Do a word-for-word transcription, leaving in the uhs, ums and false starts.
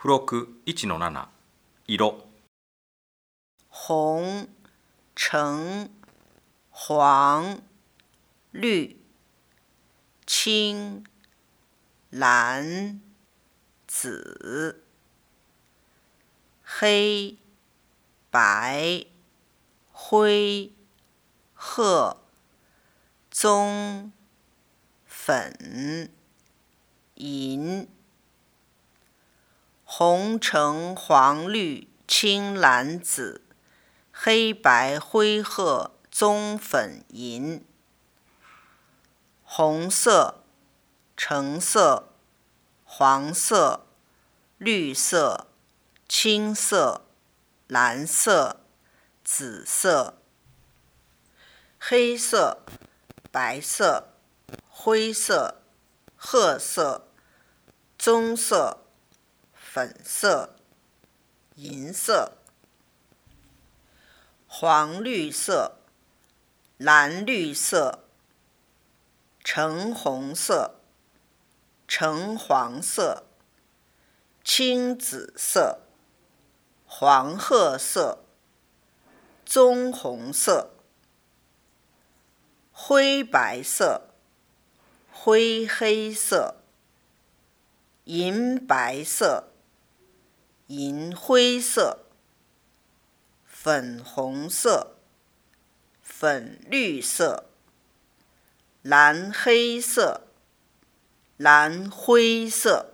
付録 いちのなな 色红、橙、黄、绿、青、蓝、紫、黑、白、灰、褐、棕、粉、银。红、橙、黄、绿、青、蓝、紫，黑白灰褐棕粉银。红色、橙色、黄色、绿色、青色、蓝色、紫色。黑色、白色、灰色、褐色、棕色、粉色、银色。黄绿色、蓝绿色、橙红色、橙黄色、青紫色、黄褐色、棕红色。灰白色、灰黑色、银白色、银灰色。粉红色、粉绿色、蓝黑色、蓝灰色。